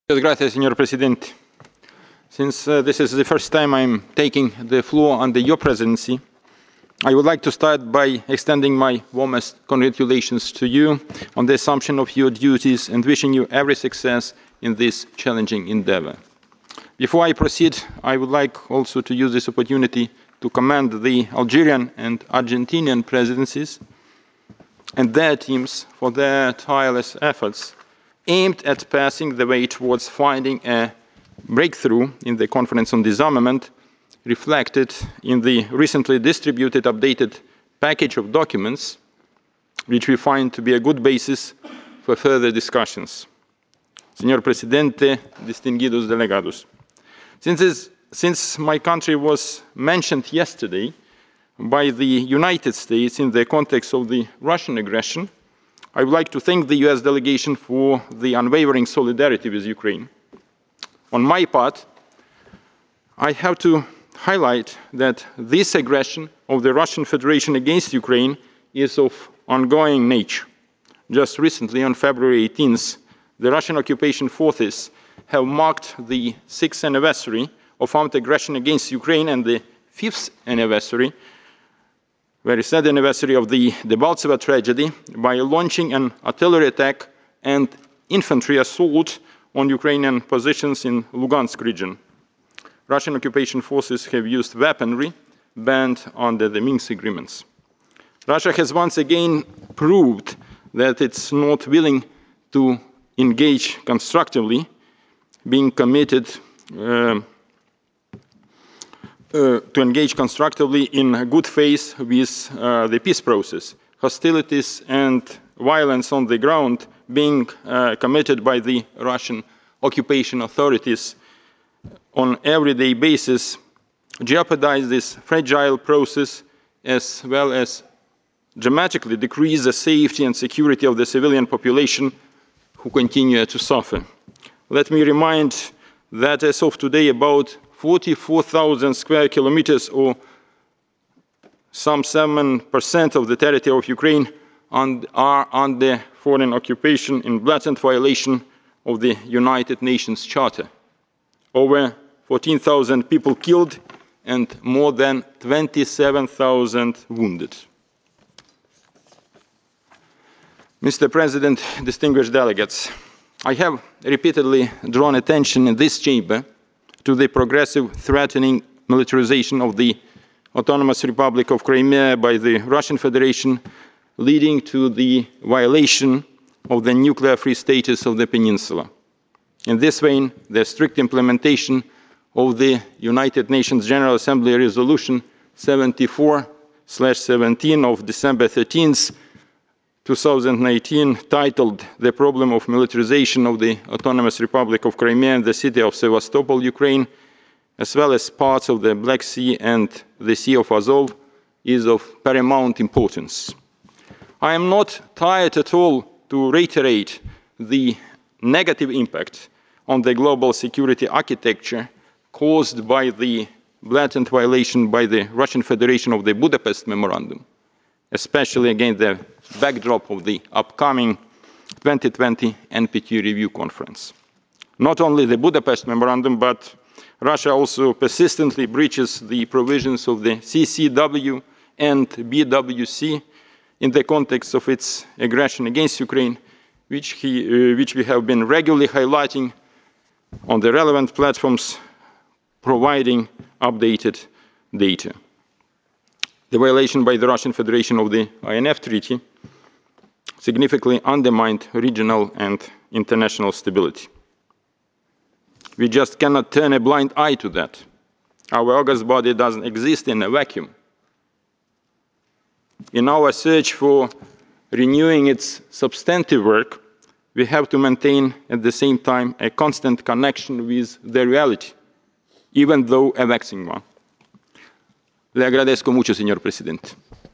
Señor Presidente. Since this is the first time I'm taking the floor under your presidency, I would like to start by extending my warmest congratulations to you on the assumption of your duties and wishing you every success in this challenging endeavor. Before I proceed, I would like also to use this opportunity to commend the Algerian and Argentinian presidencies and their teams for their tireless efforts aimed at passing the way towards finding a breakthrough in the Conference on Disarmament, reflected in the recently distributed updated package of documents, which we find to be a good basis for further discussions. Señor Presidente, distinguidos delegados. Since my country was mentioned yesterday by the United States in the context of the Russian aggression, I would like to thank the US delegation for the unwavering solidarity with Ukraine. On my part, I have to highlight that this aggression of the Russian Federation against Ukraine is of ongoing nature. Just recently, on February 18th, the Russian occupation forces have marked the 6th anniversary of armed aggression against Ukraine and the 5th anniversary, very sad anniversary of the Debaltseve tragedy, by launching an artillery attack and infantry assault on Ukrainian positions in Lugansk region. Russian occupation forces have used weaponry banned under the Minsk agreements. Russia has once again proved that it's not willing to engage constructively, being committed to engage constructively in good faith with the peace process. Hostilities and violence on the ground being committed by the Russian occupation authorities on an everyday basis jeopardize this fragile process, as well as dramatically decrease the safety and security of the civilian population who continue to suffer. Let me remind that as of today, about 44,000 square kilometers, or some 7% of the territory of Ukraine, are under foreign occupation in blatant violation of the United Nations Charter. Over 14,000 people killed and more than 27,000 wounded. Mr. President, distinguished delegates, I have repeatedly drawn attention in this chamber to the progressive threatening militarization of the Autonomous Republic of Crimea by the Russian Federation, leading to the violation of the nuclear-free status of the peninsula. In this vein, the strict implementation of the United Nations General Assembly Resolution 74/17 of December 13th, 2019, titled "The Problem of Militarization of the Autonomous Republic of Crimea and the City of Sevastopol, Ukraine, as well as parts of the Black Sea and the Sea of Azov," is of paramount importance. I am not tired at all to reiterate the negative impact on the global security architecture caused by the blatant violation by the Russian Federation of the Budapest Memorandum, especially against the backdrop of the upcoming 2020 NPT review conference. Not only the Budapest Memorandum, but Russia also persistently breaches the provisions of the CCW and BWC in the context of its aggression against Ukraine, which we have been regularly highlighting on the relevant platforms, providing updated data. The violation by the Russian Federation of the INF Treaty significantly undermined regional and international stability. We just cannot turn a blind eye to that. Our august body doesn't exist in a vacuum. In our search for renewing its substantive work, we have to maintain at the same time a constant connection with the reality, even though a vexing one. Le agradezco mucho, señor presidente.